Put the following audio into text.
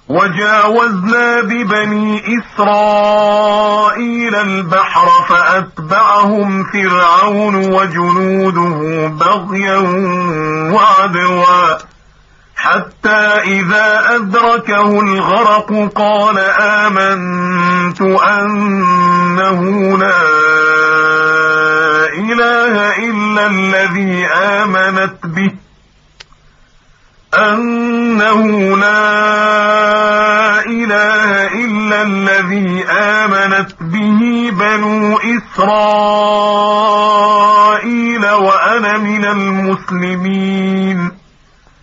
وجاوزنا ببني إسرائيل البحر فأتبعهم فرعون وجنوده بغيا وعدوا حتى إذا أدركه الغرق قال آمنت أنه لا إله إلا الذي آمنت به بنو إسرائيل وأنا من المسلمين.